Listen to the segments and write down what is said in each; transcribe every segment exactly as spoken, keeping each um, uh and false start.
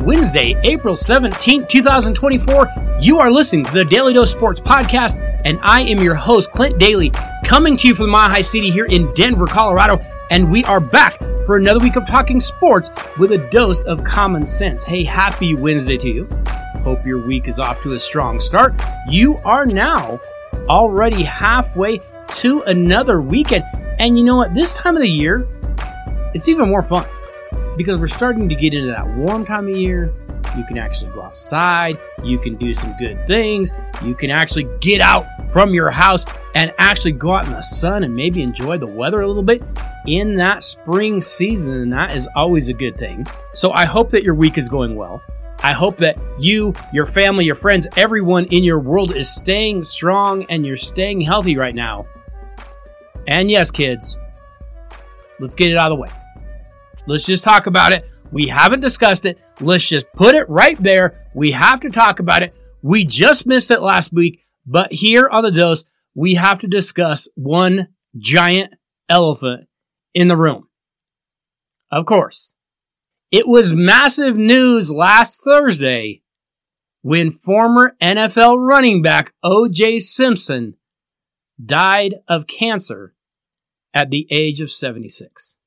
Wednesday, April seventeenth, twenty twenty-four. You are listening to the Daily Dose Sports Podcast, and I am your host, Clint Daly, coming to you from the Mile High City here in Denver, Colorado, and we are back for another week of talking sports with a dose of common sense. Hey, happy Wednesday to you. Hope your week is off to a strong start. You are now already halfway to another weekend, and you know what? This time of the year, it's even more fun because we're starting to get into that warm time of year. You can actually go outside. You can do some good things. You can actually get out from your house and actually go out in the sun and maybe enjoy the weather a little bit in that spring season. And that is always a good thing. So I hope that your week is going well. I hope that you, your family, your friends, everyone in your world is staying strong and you're staying healthy right now. And yes, kids, let's get it out of the way. Let's just talk about it. We haven't discussed it. Let's just put it right there. We have to talk about it. We just missed it last week, but here on the Dose, we have to discuss one giant elephant in the room. Of course, it was massive news last Thursday when former N F L running back O J Simpson died of cancer at the age of seventy-six.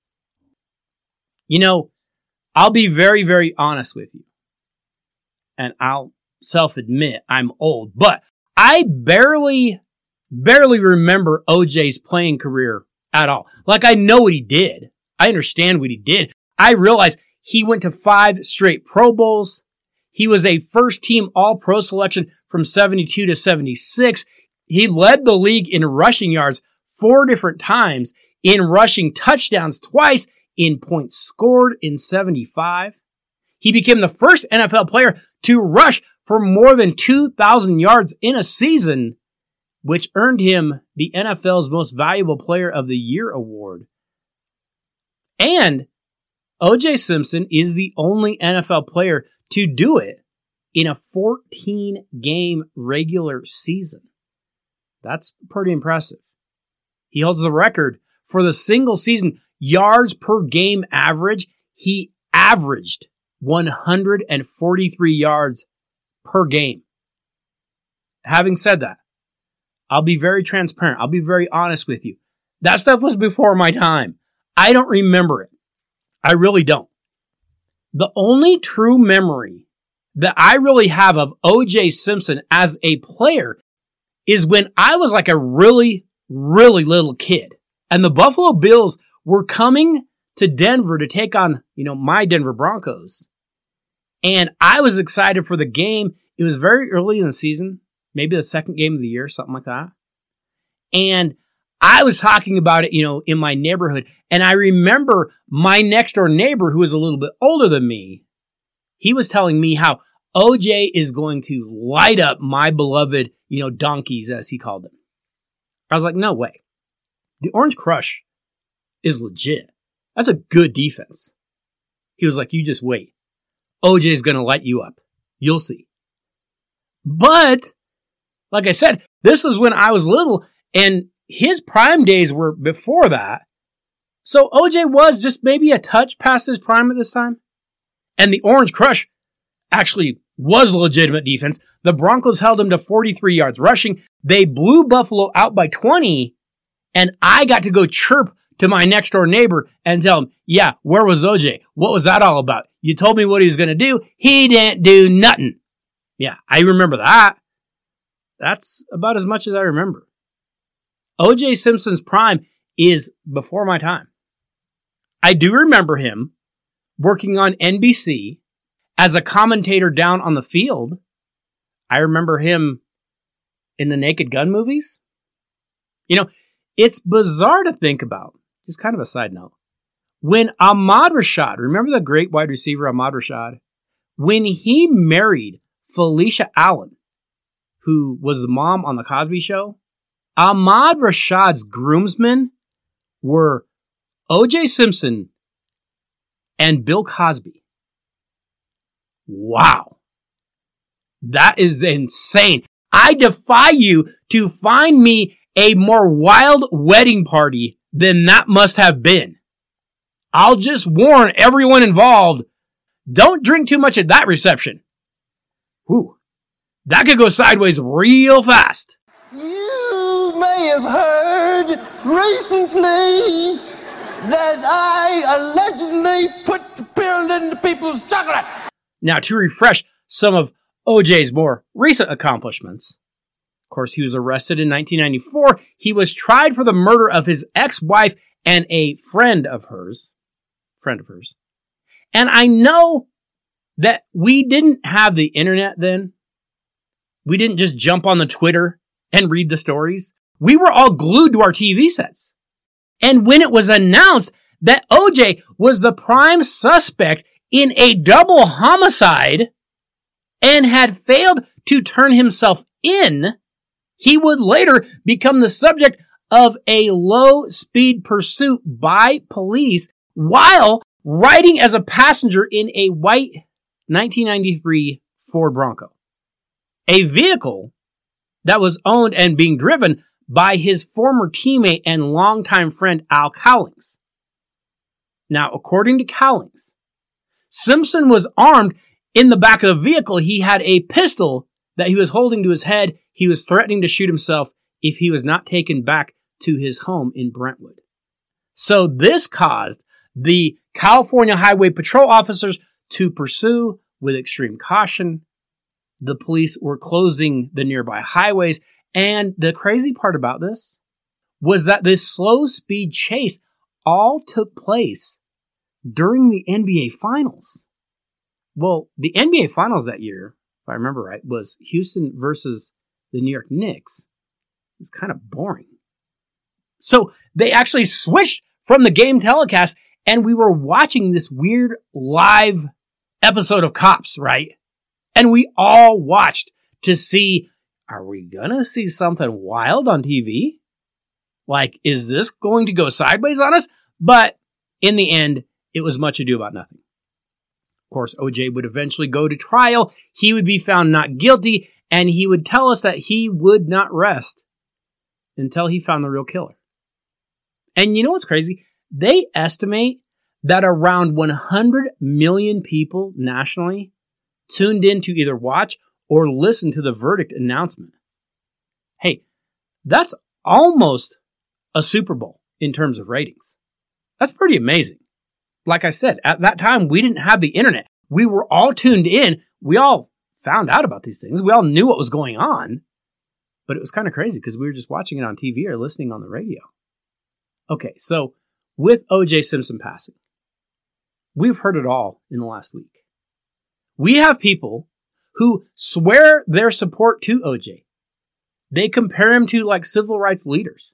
You know, I'll be very, very honest with you. And I'll self-admit I'm old, but I barely, barely remember O J's playing career at all. Like, I know what he did. I understand what he did. I realize he went to five straight Pro Bowls. He was a first-team All-Pro selection from seventy-two to seventy-six. He led the league in rushing yards four different times, in rushing touchdowns twice, in points scored in seventy-five. He became the first N F L player to rush for more than two thousand yards in a season, which earned him the N F L's Most Valuable Player of the Year award. And O J Simpson is the only N F L player to do it in a fourteen-game regular season. That's pretty impressive. He holds the record for the single season yards per game average. He averaged one hundred forty-three yards per game. Having said that, I'll be very transparent. I'll be very honest with you. That stuff was before my time. I don't remember it. I really don't. The only true memory that I really have of O J Simpson as a player is when I was like a really, really little kid, and the Buffalo Bills were coming to Denver to take on, you know, my Denver Broncos. And I was excited for the game. It was very early in the season, maybe the second game of the year, something like that. And I was talking about it, you know, in my neighborhood. And I remember my next door neighbor, who was a little bit older than me, he was telling me how O J is going to light up my beloved, you know, donkeys, as he called them. I was like, no way. The Orange Crush is legit. That's a good defense. He was like, you just wait. O J's going to light you up. You'll see. But, like I said, this was when I was little, and his prime days were before that. So O J was just maybe a touch past his prime at this time. And the Orange Crush actually was a legitimate defense. The Broncos held him to forty-three yards rushing. They blew Buffalo out by twenty, and I got to go chirp to my next door neighbor and tell him, yeah, where was O J? What was that all about? You told me what he was going to do. He didn't do nothing. Yeah, I remember that. That's about as much as I remember. O J Simpson's prime is before my time. I do remember him working on N B C as a commentator down on the field. I remember him in the Naked Gun movies. You know, it's bizarre to think about. Just kind of a side note. When Ahmad Rashad, remember the great wide receiver Ahmad Rashad? When he married Felicia Allen, who was the mom on The Cosby Show, Ahmad Rashad's groomsmen were O J Simpson and Bill Cosby. Wow. That is insane. I defy you to find me a more wild wedding party than that must have been. I'll just warn everyone involved, Don't drink too much at that reception. Whew. That could go sideways real fast. You may have heard recently that I allegedly put the pill into people's chocolate. Now, to refresh some of O J's more recent accomplishments, of course, he was arrested in nineteen ninety-four. He was tried for the murder of his ex-wife and a friend of hers. Friend of hers. And I know that we didn't have the internet then. We didn't just jump on the Twitter and read the stories. We were all glued to our T V sets. And when it was announced that O J was the prime suspect in a double homicide and had failed to turn himself in, he would later become the subject of a low-speed pursuit by police while riding as a passenger in a white nineteen ninety-three Ford Bronco, a vehicle that was owned and being driven by his former teammate and longtime friend Al Cowlings. Now, according to Cowlings, Simpson was armed in the back of the vehicle. He had a pistol that he was holding to his head. He was threatening to shoot himself if he was not taken back to his home in Brentwood. So this caused the California Highway Patrol officers to pursue with extreme caution. The police were closing the nearby highways. And the crazy part about this was that this slow speed chase all took place during the N B A Finals. Well, the N B A Finals that year, if I remember right, was Houston versus the New York Knicks. It was kind of boring. So they actually switched from the game telecast, and we were watching this weird live episode of Cops, right? And we all watched to see, are we going to see something wild on T V? Like, is this going to go sideways on us? But in the end, it was much ado about nothing. Of course, O J would eventually go to trial. He would be found not guilty, and he would tell us that he would not rest until he found the real killer. And you know what's crazy? They estimate that around one hundred million people nationally tuned in to either watch or listen to the verdict announcement. Hey, that's almost a Super Bowl in terms of ratings. That's pretty amazing. Like I said, at that time, we didn't have the internet. We were all tuned in. We all found out about these things. We all knew what was going on. But it was kind of crazy because we were just watching it on T V or listening on the radio. Okay, so with O J Simpson passing, we've heard it all in the last week. We have people who swear their support to O J. They compare him to like civil rights leaders.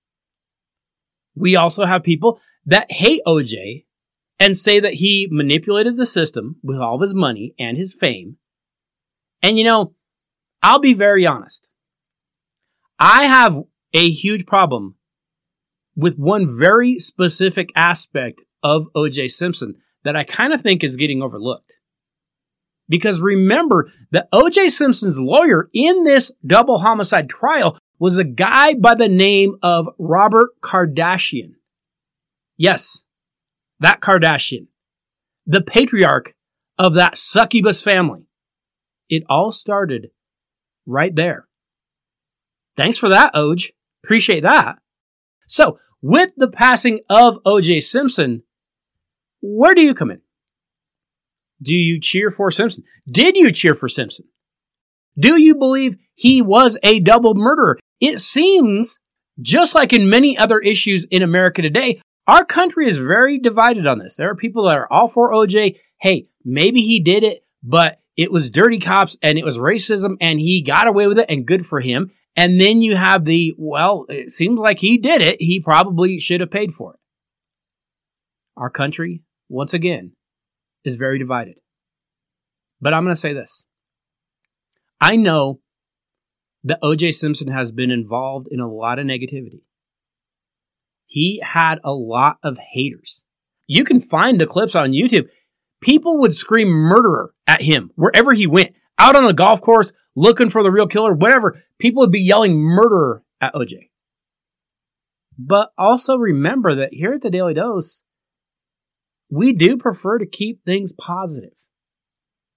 We also have people that hate O J and say that he manipulated the system with all of his money and his fame. And you know, I'll be very honest. I have a huge problem with one very specific aspect of O J Simpson that I kind of think is getting overlooked. Because remember that O J Simpson's lawyer in this double homicide trial was a guy by the name of Robert Kardashian. Yes, that Kardashian. The patriarch of that succubus family. It all started right there. Thanks for that, Oj. Appreciate that. So, with the passing of O J Simpson, where do you come in? Do you cheer for Simpson? Did you cheer for Simpson? Do you believe he was a double murderer? It seems, just like in many other issues in America today, our country is very divided on this. There are people that are all for O J. Hey, maybe he did it, but it was dirty cops and it was racism and he got away with it and good for him. And then you have the, well, it seems like he did it. He probably should have paid for it. Our country, once again, is very divided. But I'm going to say this. I know that O J Simpson has been involved in a lot of negativity. He had a lot of haters. You can find the clips on YouTube. People would scream murderer at him wherever he went. Out on the golf course, looking for the real killer, whatever. People would be yelling murderer at O J. But also remember that here at the Daily Dose, we do prefer to keep things positive.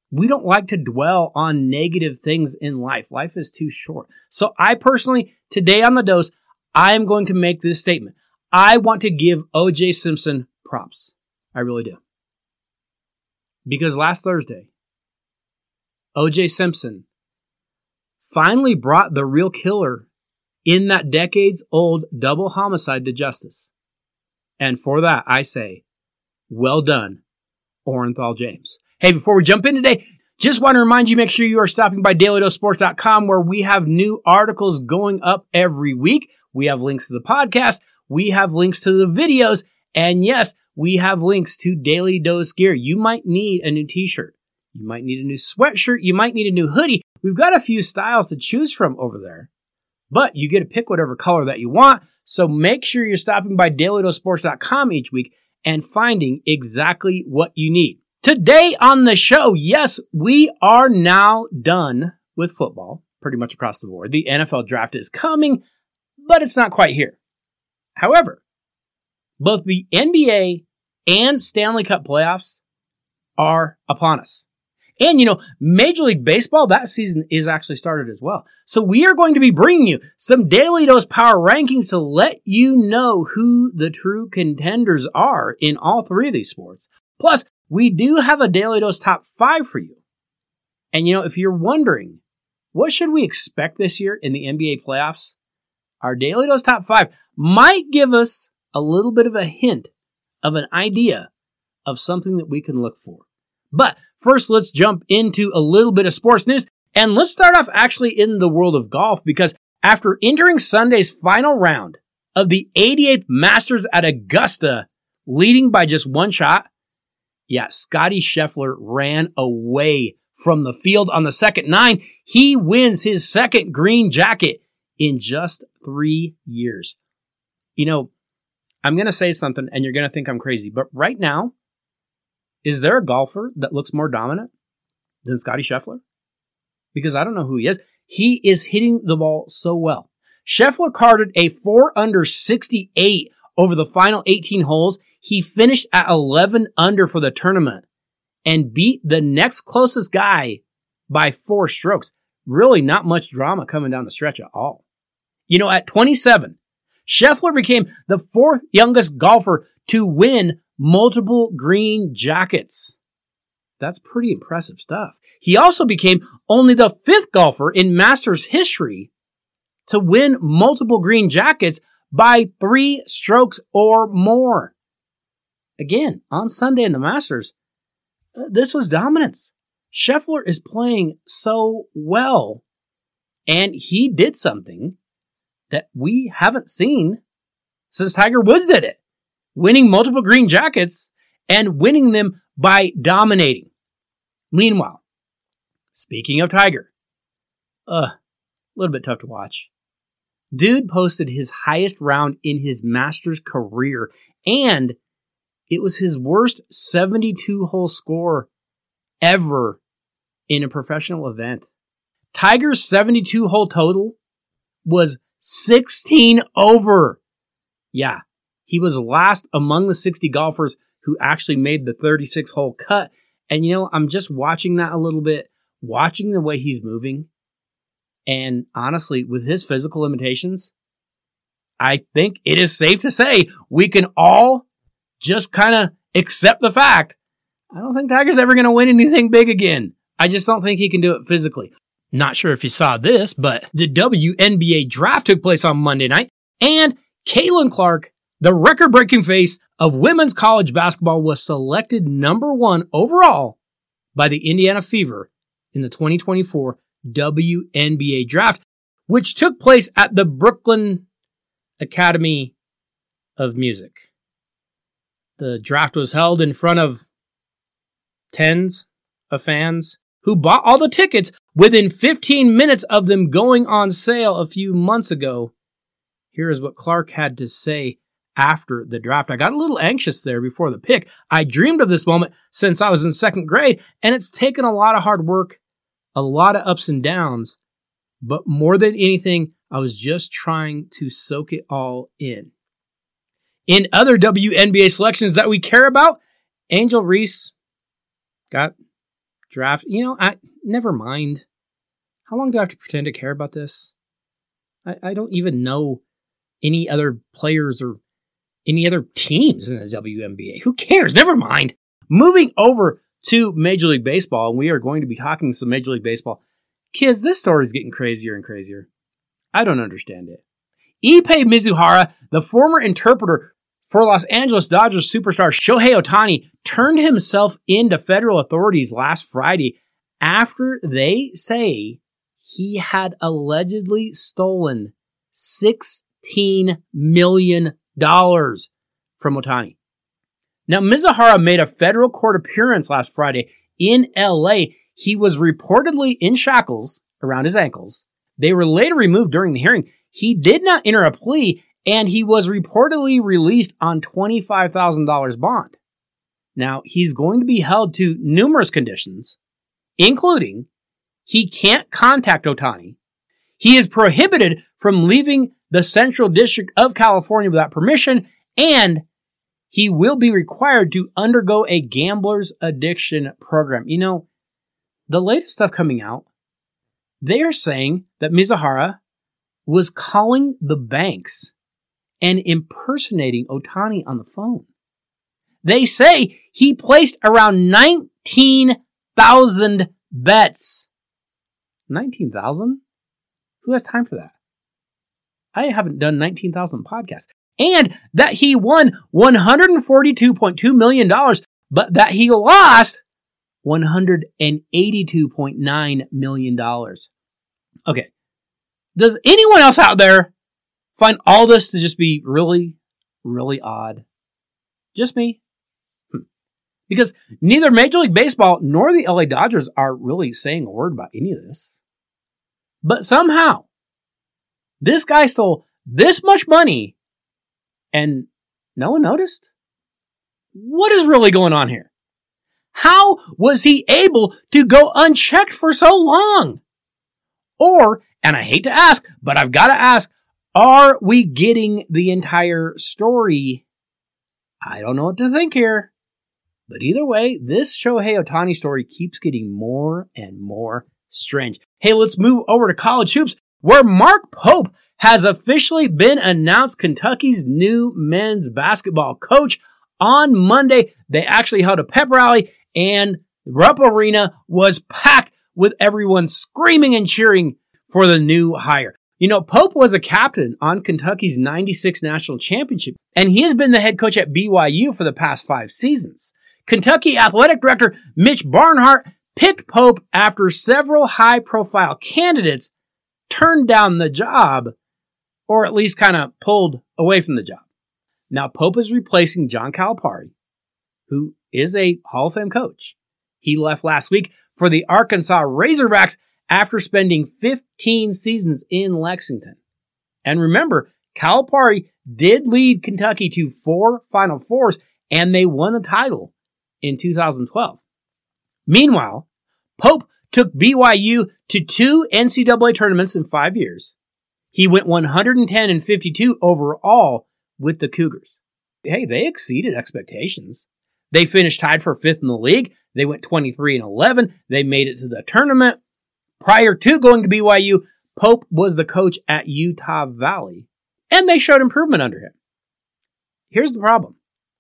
We don't like to dwell on negative things in life. Life is too short. So I personally, today on The Dose, I am going to make this statement. I want to give O J Simpson props. I really do. Because last Thursday, O J Simpson finally brought the real killer in that decades-old double homicide to justice. And for that, I say, well done, Orenthal James. Hey, before we jump in today, just want to remind you, make sure you are stopping by daily dose sports dot com, where we have new articles going up every week. We have links to the podcast. We have links to the videos. And yes, we have links to Daily Dose gear. You might need a new t-shirt. You might need a new sweatshirt. You might need a new hoodie. We've got a few styles to choose from over there. But you get to pick whatever color that you want. So make sure you're stopping by daily dose sports dot com each week and finding exactly what you need. Today on the show, yes, we are now done with football pretty much across the board. The N F L draft is coming, but it's not quite here. However, both the N B A and Stanley Cup playoffs are upon us. And, you know, Major League Baseball, that season is actually started as well. So we are going to be bringing you some Daily Dose Power Rankings to let you know who the true contenders are in all three of these sports. Plus, we do have a Daily Dose Top five for you. And, you know, if you're wondering, what should we expect this year in the N B A playoffs? Our Daily Dose Top five might give us a little bit of a hint of an idea of something that we can look for. But first, let's jump into a little bit of sports news. And let's start off actually in the world of golf, because after entering Sunday's final round of the eighty-eighth Masters at Augusta, leading by just one shot, yeah, Scottie Scheffler ran away from the field on the second nine. He wins his second green jacket in just three years. You know, I'm going to say something and you're going to think I'm crazy, but right now, is there a golfer that looks more dominant than Scottie Scheffler? Because I don't know who he is. He is hitting the ball so well. Scheffler carded a four under sixty-eight over the final eighteen holes. He finished at eleven under for the tournament and beat the next closest guy by four strokes. Really not much drama coming down the stretch at all. You know, at twenty-seven, Scheffler became the fourth youngest golfer to win multiple green jackets. That's pretty impressive stuff. He also became only the fifth golfer in Masters history to win multiple green jackets by three strokes or more. Again, on Sunday in the Masters, this was dominance. Scheffler is playing so well, and he did something that we haven't seen since Tiger Woods did it. Winning multiple green jackets and winning them by dominating. Meanwhile, speaking of Tiger, uh, a little bit tough to watch. Dude posted his highest round in his Masters career, and it was his worst seventy-two hole score ever in a professional event. Tiger's seventy-two hole total was sixteen over. Yeah. He was last among the sixty golfers who actually made the thirty-six hole cut. And, you know, I'm just watching that a little bit, watching the way he's moving. And honestly, with his physical limitations, I think it is safe to say we can all just kind of accept the fact. I don't think Tiger's ever going to win anything big again. I just don't think he can do it physically. Not sure if you saw this, but the W N B A draft took place on Monday night. And Caitlin Clark, the record-breaking face of women's college basketball, was selected number one overall by the Indiana Fever in the twenty twenty-four W N B A draft, which took place at the Brooklyn Academy of Music. The draft was held in front of tens of fans who bought all the tickets within fifteen minutes of them going on sale a few months ago. Here is what Clark had to say after the draft. I got a little anxious there before the pick. I dreamed of this moment since I was in second grade, and it's taken a lot of hard work, a lot of ups and downs, but more than anything, I was just trying to soak it all in. In other W N B A selections that we care about, Angel Reese got draft. You know, I never mind. How long do I have to pretend to care about this? I, I don't even know any other players or any other teams in the W N B A. Who cares? Never mind. Moving over to Major League Baseball, and we are going to be talking some Major League Baseball. Kids, this story is getting crazier and crazier. I don't understand it. Ippei Mizuhara, the former interpreter for Los Angeles Dodgers superstar Shohei Ohtani, turned himself into federal authorities last Friday after they say he had allegedly stolen sixteen million dollars from Ohtani. Now, Mizuhara made a federal court appearance last Friday in L A. He was reportedly in shackles around his ankles. They were later removed during the hearing. He did not enter a plea, and he was reportedly released on twenty-five thousand dollars bond. Now, he's going to be held to numerous conditions, including he can't contact Ohtani. He is prohibited from leaving the Central District of California without permission, and he will be required to undergo a gambler's addiction program. You know, the latest stuff coming out, they are saying that Mizuhara was calling the banks and impersonating Ohtani on the phone. They say he placed around nineteen thousand bets. nineteen thousand? Who has time for that? I haven't done nineteen thousand podcasts. And that he won one hundred forty-two point two million dollars, but that he lost one hundred eighty-two point nine million dollars. Okay. Does anyone else out there find all this to just be really, really odd? Just me? Hmm. Because neither Major League Baseball nor the L A Dodgers are really saying a word about any of this. But somehow, this guy stole this much money and no one noticed? What is really going on here? How was he able to go unchecked for so long? Or, and I hate to ask, but I've got to ask, are we getting the entire story? I don't know what to think here. But either way, this Shohei Ohtani story keeps getting more and more strange. Hey, let's move over to college hoops, where Mark Pope has officially been announced Kentucky's new men's basketball coach. On Monday, they actually held a pep rally, and Rupp Arena was packed with everyone screaming and cheering for the new hire. You know, Pope was a captain on Kentucky's ninety-six national championship, and he has been the head coach at B Y U for the past five seasons. Kentucky athletic director Mitch Barnhart picked Pope after several high-profile candidates turned down the job, or at least kind of pulled away from the job. Now, Pope is replacing John Calipari, who is a Hall of Fame coach. He left last week for the Arkansas Razorbacks after spending fifteen seasons in Lexington. And remember, Calipari did lead Kentucky to four Final Fours, and they won the title in two thousand twelve. Meanwhile, Pope took B Y U to two N C double A tournaments in five years. He went one hundred ten and fifty-two overall with the Cougars. Hey, they exceeded expectations. They finished tied for fifth in the league. They went twenty-three and eleven. They made it to the tournament. Prior to going to B Y U, Pope was the coach at Utah Valley, and they showed improvement under him. Here's the problem.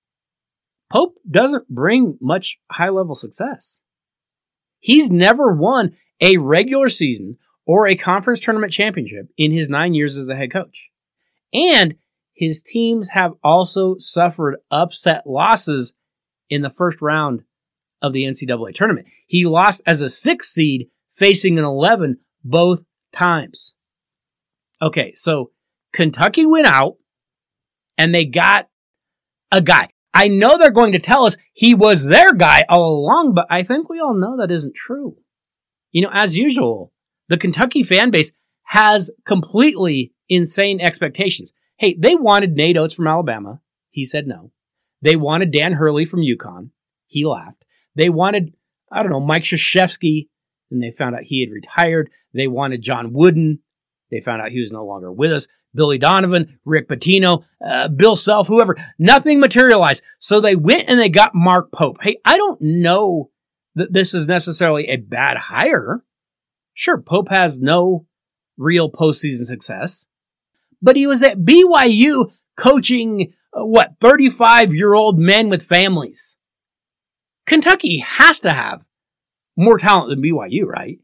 Pope doesn't bring much high-level success. He's never won a regular season or a conference tournament championship in his nine years as a head coach. And his teams have also suffered upset losses in the first round of the N C double A tournament. He lost as a sixth seed, facing an eleven both times. Okay, so Kentucky went out, and they got a guy. I know they're going to tell us he was their guy all along, but I think we all know that isn't true. You know, as usual, the Kentucky fan base has completely insane expectations. Hey, they wanted Nate Oates from Alabama. He said no. They wanted Dan Hurley from UConn. He laughed. They wanted, I don't know, Mike Krzyzewski, and they found out he had retired. They wanted John Wooden. They found out he was no longer with us. Billy Donovan, Rick Pitino, uh, Bill Self, whoever. Nothing materialized. So they went and they got Mark Pope. Hey, I don't know that this is necessarily a bad hire. Sure, Pope has no real postseason success, but he was at B Y U coaching, uh, what, thirty-five-year-old men with families. Kentucky has to have more talent than B Y U, right?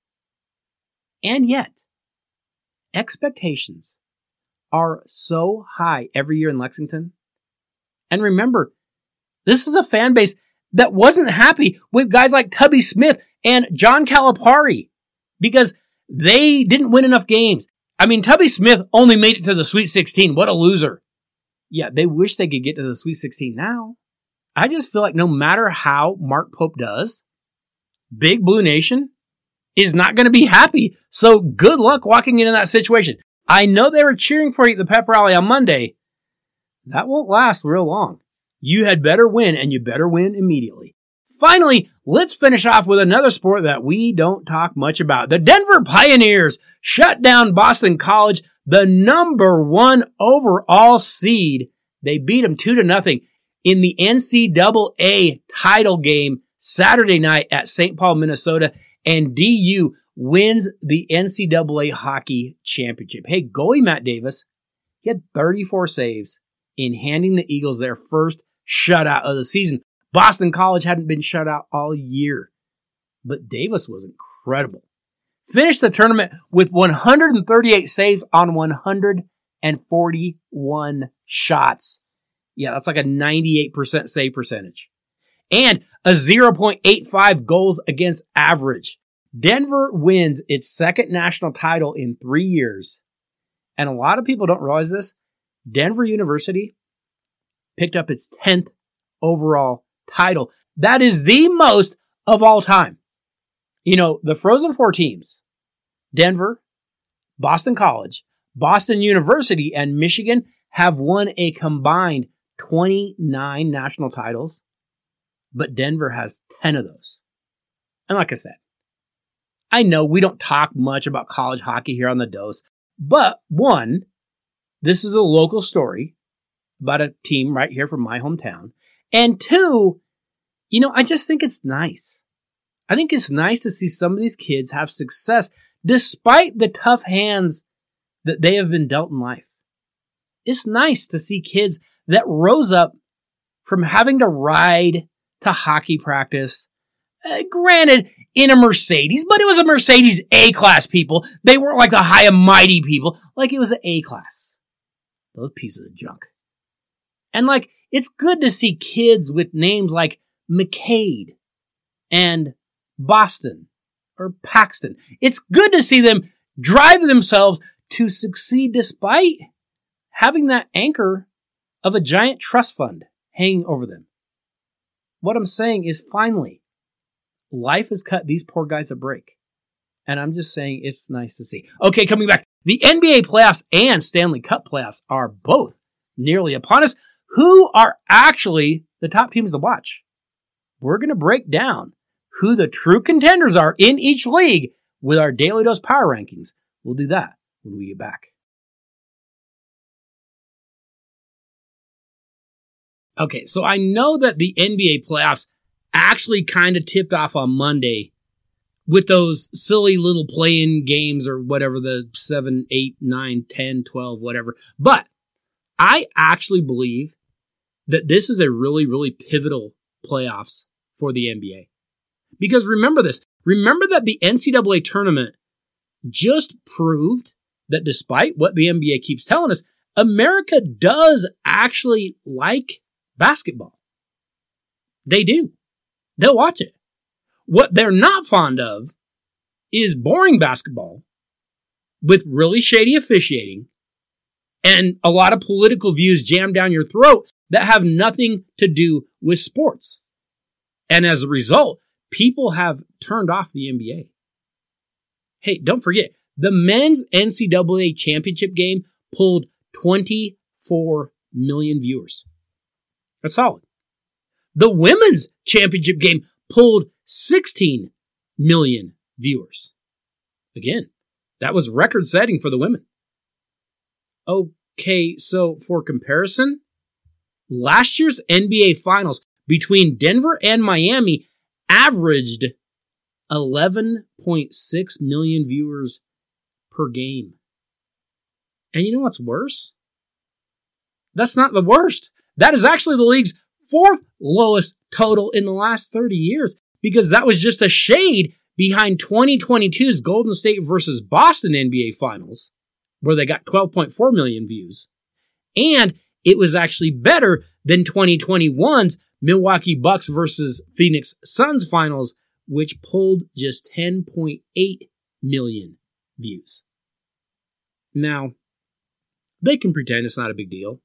And yet, expectations are so high every year in Lexington. And remember, this is a fan base that wasn't happy with guys like Tubby Smith and John Calipari because they didn't win enough games. I mean, Tubby Smith only made it to the Sweet sixteen. What a loser. Yeah, they wish they could get to the Sweet sixteen now. I just feel like no matter how Mark Pope does, Big Blue Nation is not going to be happy. So good luck walking into that situation. I know they were cheering for you at the pep rally on Monday. That won't last real long. You had better win, and you better win immediately. Finally, let's finish off with another sport that we don't talk much about. The Denver Pioneers shut down Boston College, the number one overall seed. They beat them two to nothing in the N C double A title game Saturday night at Saint Paul, Minnesota, and D U wins the N C double A hockey championship. Hey, goalie Matt Davis, he had thirty-four saves in handing the Eagles their first shutout of the season. Boston College hadn't been shut out all year, but Davis was incredible. Finished the tournament with one hundred thirty-eight saves on one hundred forty-one shots. Yeah, that's like a ninety-eight percent save percentage. And a zero point eight five goals against average. Denver wins its second national title in three years. And a lot of people don't realize this. Denver University picked up its tenth overall title. That is the most of all time. You know, the Frozen Four teams, Denver, Boston College, Boston University, and Michigan have won a combined twenty-nine national titles, but Denver has ten of those. And like I said, I know we don't talk much about college hockey here on The Dose, but one, this is a local story about a team right here from my hometown. And two, you know, I just think it's nice. I think it's nice to see some of these kids have success despite the tough hands that they have been dealt in life. It's nice to see kids that rose up from having to ride to hockey practice. Uh, granted, in a Mercedes, but it was a Mercedes A-class, people. They weren't like the high and mighty people. Like, it was an A-class. Those pieces of junk. And like, it's good to see kids with names like McCade and Boston or Paxton. It's good to see them drive themselves to succeed despite having that anchor of a giant trust fund hanging over them. What I'm saying is, finally, life has cut these poor guys a break. And I'm just saying it's nice to see. Okay, coming back. The N B A playoffs and Stanley Cup playoffs are both nearly upon us. Who are actually the top teams to watch? We're going to break down who the true contenders are in each league with our Daily Dose Power Rankings. We'll do that when we get back. Okay, so I know that the N B A playoffs actually kind of tipped off on Monday with those silly little play-in games or whatever, the seven, eight, nine, ten, twelve, whatever. But I actually believe that this is a really, really pivotal playoffs for the N B A. Because remember this, remember that the N C double A tournament just proved that despite what the N B A keeps telling us, America does actually like basketball. They do. They'll watch it. What they're not fond of is boring basketball with really shady officiating and a lot of political views jammed down your throat that have nothing to do with sports. And as a result, people have turned off the N B A. Hey, don't forget, the men's N C double A championship game pulled twenty-four million viewers. That's solid. The women's championship game pulled sixteen million viewers. Again, that was record-setting for the women. Okay, so for comparison, last year's N B A Finals between Denver and Miami averaged eleven point six million viewers per game. And you know what's worse? That's not the worst. That is actually the league's fourth lowest total in the last thirty years, because that was just a shade behind twenty twenty-two's Golden State versus Boston N B A Finals, where they got twelve point four million views. And it was actually better than twenty twenty-one's Milwaukee Bucks versus Phoenix Suns Finals, which pulled just ten point eight million views. Now, they can pretend it's not a big deal,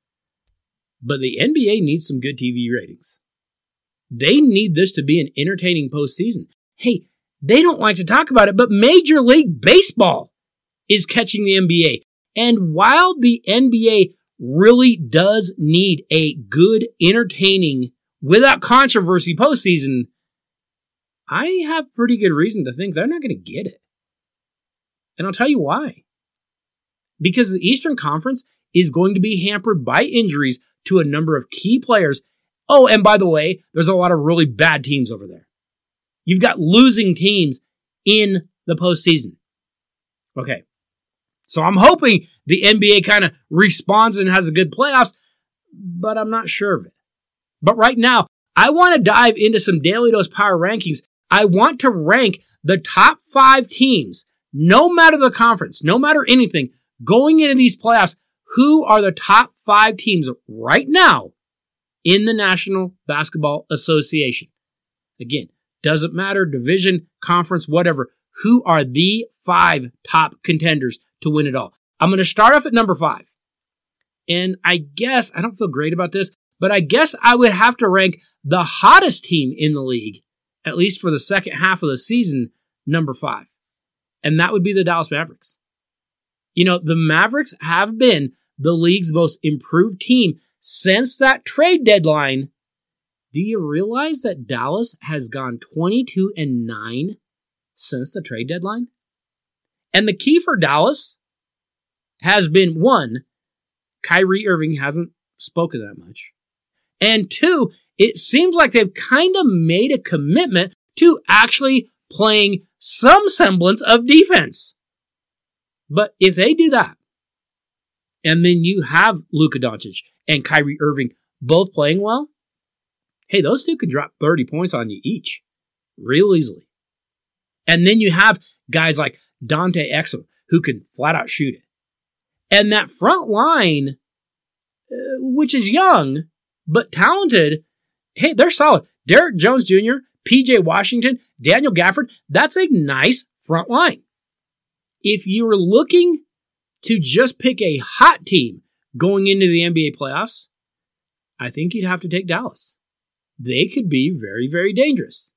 but the N B A needs some good T V ratings. They need this to be an entertaining postseason. Hey, they don't like to talk about it, but Major League Baseball is catching the N B A. And while the N B A really does need a good, entertaining, without controversy postseason, I have pretty good reason to think they're not going to get it. And I'll tell you why. Because the Eastern Conference is going to be hampered by injuries to a number of key players. Oh, and by the way, there's a lot of really bad teams over there. You've got losing teams in the postseason. Okay. So I'm hoping the N B A kind of responds and has a good playoffs, but I'm not sure of it. But right now, I want to dive into some Daily Dose Power Rankings. I want to rank the top five teams, no matter the conference, no matter anything, going into these playoffs. Who are the top five teams right now in the National Basketball Association? Again, doesn't matter, division, conference, whatever. Who are the five top contenders to win it all? I'm going to start off at number five. And I guess, I don't feel great about this, but I guess I would have to rank the hottest team in the league, at least for the second half of the season, number five. And that would be the Dallas Mavericks. You know, the Mavericks have been the league's most improved team since that trade deadline. Do you realize that Dallas has gone twenty-two and nine since the trade deadline? And the key for Dallas has been, one, Kyrie Irving hasn't spoken that much. And two, it seems like they've kind of made a commitment to actually playing some semblance of defense. But if they do that, and then you have Luka Doncic and Kyrie Irving both playing well, hey, those two can drop thirty points on you each real easily. And then you have guys like Dante Exum who can flat out shoot it. And that front line, uh, which is young but talented, hey, they're solid. Derrick Jones Junior, P J Washington, Daniel Gafford, that's a nice front line. If you were looking to just pick a hot team going into the N B A playoffs, I think you'd have to take Dallas. They could be very, very dangerous.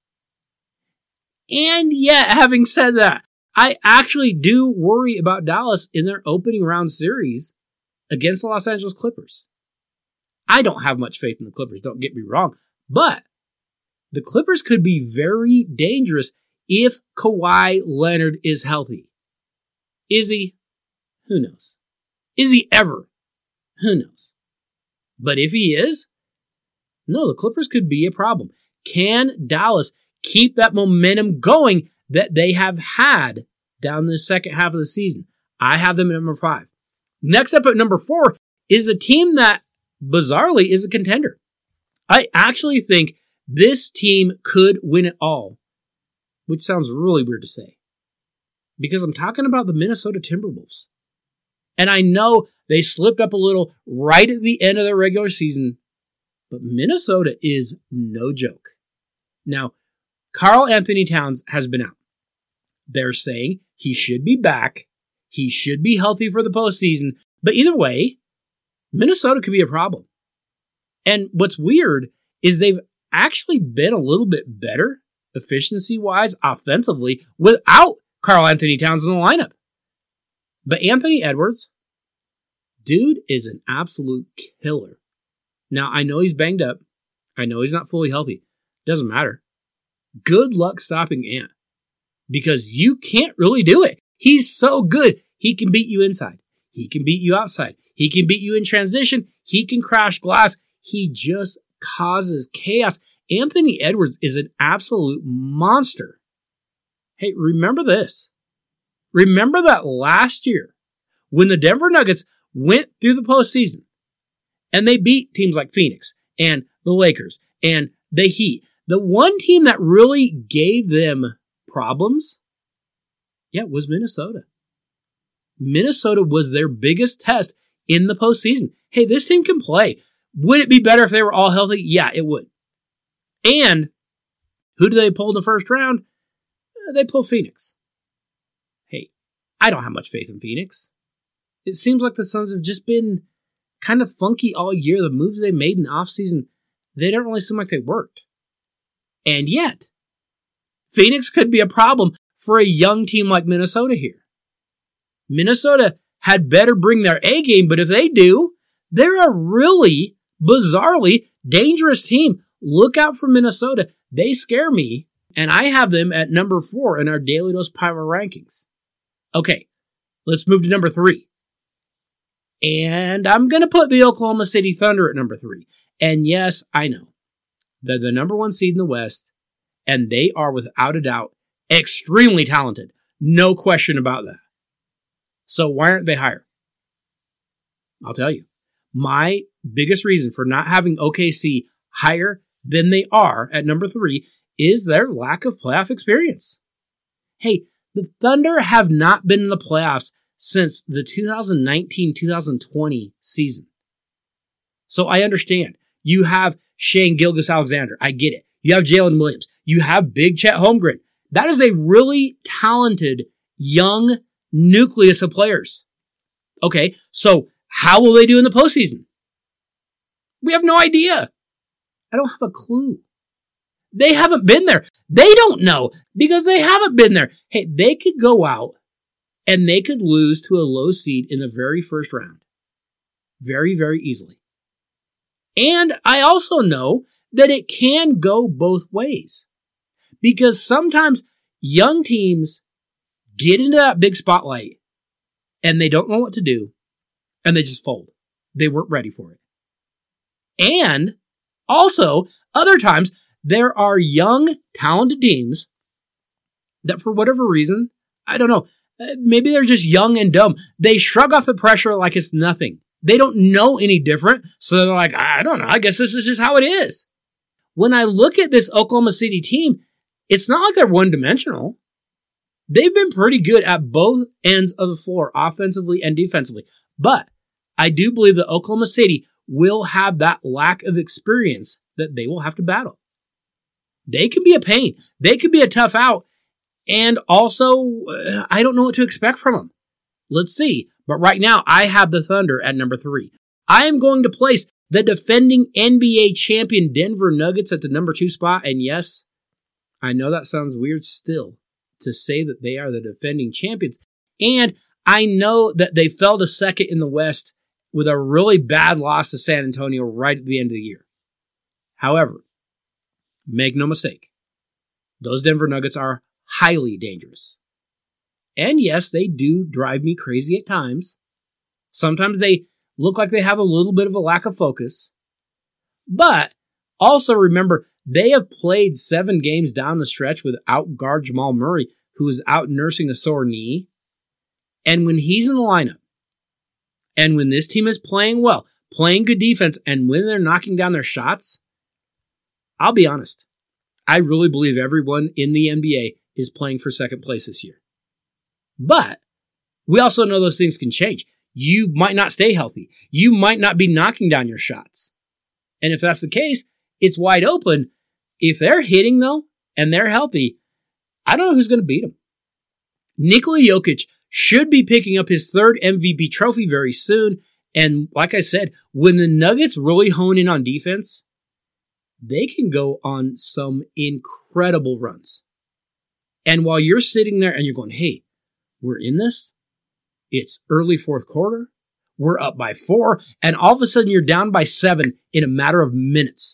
And yet, having said that, I actually do worry about Dallas in their opening round series against the Los Angeles Clippers. I don't have much faith in the Clippers, don't get me wrong, but the Clippers could be very dangerous if Kawhi Leonard is healthy. Is he? Who knows? Is he ever? Who knows? But if he is, no, the Clippers could be a problem. Can Dallas keep that momentum going that they have had down the second half of the season? I have them at number five. Next up at number four is a team that, bizarrely, is a contender. I actually think this team could win it all, which sounds really weird to say, because I'm talking about the Minnesota Timberwolves. And I know they slipped up a little right at the end of their regular season, but Minnesota is no joke. Now, Karl Anthony Towns has been out. They're saying he should be back. He should be healthy for the postseason. But either way, Minnesota could be a problem. And what's weird is they've actually been a little bit better efficiency-wise, offensively, without Karl Anthony Towns in the lineup. But Anthony Edwards, dude is an absolute killer. Now, I know he's banged up. I know he's not fully healthy. Doesn't matter. Good luck stopping Ant, because you can't really do it. He's so good. He can beat you inside. He can beat you outside. He can beat you in transition. He can crash glass. He just causes chaos. Anthony Edwards is an absolute monster. Hey, remember this. Remember that last year when the Denver Nuggets went through the postseason and they beat teams like Phoenix and the Lakers and the Heat. The one team that really gave them problems, yeah, was Minnesota. Minnesota was their biggest test in the postseason. Hey, this team can play. Would it be better if they were all healthy? Yeah, it would. And who do they pull in the first round? They pull Phoenix. Hey, I don't have much faith in Phoenix. It seems like the Suns have just been kind of funky all year. The moves they made in the offseason, they don't really seem like they worked. And yet, Phoenix could be a problem for a young team like Minnesota here. Minnesota had better bring their A game, but if they do, they're a really bizarrely dangerous team. Look out for Minnesota. They scare me, and I have them at number four in our Daily Dose Power rankings. Okay, let's move to number three. And I'm going to put the Oklahoma City Thunder at number three. And yes, I know. They're the number one seed in the West, and they are, without a doubt, extremely talented. No question about that. So why aren't they higher? I'll tell you. My biggest reason for not having O K C higher than they are at number three is their lack of playoff experience. Hey, the Thunder have not been in the playoffs since the two thousand nineteen two thousand twenty season. So I understand. You have Shane Gilgeous-Alexander. I get it. You have Jalen Williams. You have Big Chet Holmgren. That is a really talented, young nucleus of players. Okay, so how will they do in the postseason? We have no idea. I don't have a clue. They haven't been there. They don't know because they haven't been there. Hey, they could go out and they could lose to a low seed in the very first round. Very, very easily. And I also know that it can go both ways. Because sometimes young teams get into that big spotlight and they don't know what to do and they just fold. They weren't ready for it. And also, other times, there are young, talented teams that for whatever reason, I don't know, maybe they're just young and dumb. They shrug off the pressure like it's nothing. They don't know any different, so they're like, I don't know, I guess this is just how it is. When I look at this Oklahoma City team, it's not like they're one-dimensional. They've been pretty good at both ends of the floor, offensively and defensively. But I do believe that Oklahoma City will have that lack of experience that they will have to battle. They can be a pain. They could be a tough out. And also, uh, I don't know what to expect from them. Let's see. But right now, I have the Thunder at number three. I am going to place the defending N B A champion Denver Nuggets at the number two spot. And yes, I know that sounds weird still to say that they are the defending champions. And I know that they fell to second in the West with a really bad loss to San Antonio right at the end of the year. However, make no mistake, those Denver Nuggets are highly dangerous. And yes, they do drive me crazy at times. Sometimes they look like they have a little bit of a lack of focus. But also remember, they have played seven games down the stretch without guard Jamal Murray, who is out nursing a sore knee. And when he's in the lineup, and when this team is playing well, playing good defense, and when they're knocking down their shots, I'll be honest, I really believe everyone in the N B A is playing for second place this year. But we also know those things can change. You might not stay healthy. You might not be knocking down your shots. And if that's the case, it's wide open. If they're hitting, though, and they're healthy, I don't know who's going to beat them. Nikola Jokic should be picking up his third M V P trophy very soon. And like I said, when the Nuggets really hone in on defense, they can go on some incredible runs. And while you're sitting there and you're going, hey, we're in this, it's early fourth quarter, we're up by four, and all of a sudden you're down by seven in a matter of minutes.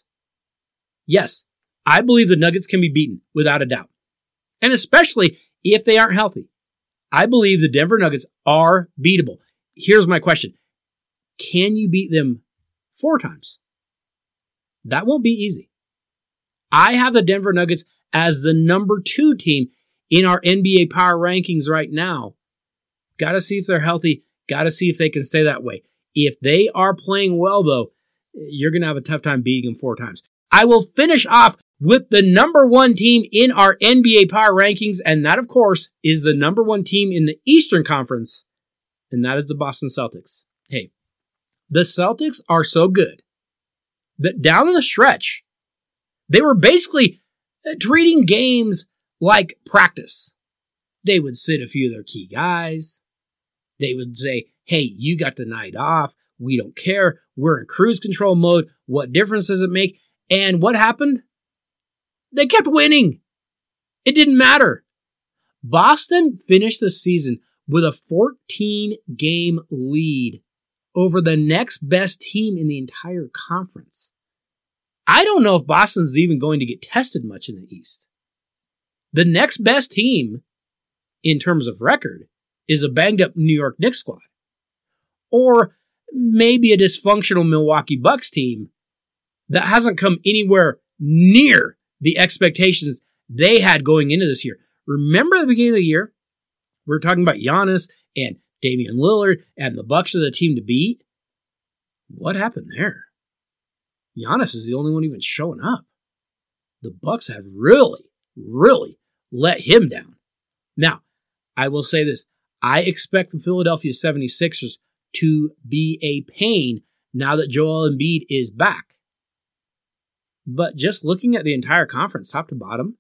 Yes, I believe the Nuggets can be beaten without a doubt. And especially if they aren't healthy. I believe the Denver Nuggets are beatable. Here's my question. Can you beat them four times? That won't be easy. I have the Denver Nuggets as the number two team in our N B A power rankings right now. Got to see if they're healthy. Got to see if they can stay that way. If they are playing well, though, you're going to have a tough time beating them four times. I will finish off with the number one team in our N B A power rankings, and that, of course, is the number one team in the Eastern Conference, and that is the Boston Celtics. Hey, the Celtics are so good that down the stretch, they were basically treating games like practice. They would sit a few of their key guys. They would say, hey, you got the night off. We don't care. We're in cruise control mode. What difference does it make? And what happened? They kept winning. It didn't matter. Boston finished the season with a fourteen-game lead over the next best team in the entire conference. I don't know if Boston's even going to get tested much in the East. The next best team, in terms of record, is a banged-up New York Knicks squad. Or maybe a dysfunctional Milwaukee Bucks team that hasn't come anywhere near the expectations they had going into this year. Remember the beginning of the year? We were talking about Giannis and Damian Lillard and the Bucks are the team to beat. What happened there? Giannis is the only one even showing up. The Bucks have really, really let him down. Now, I will say this. I expect the Philadelphia seventy-sixers to be a pain now that Joel Embiid is back. But just looking at the entire conference, top to bottom,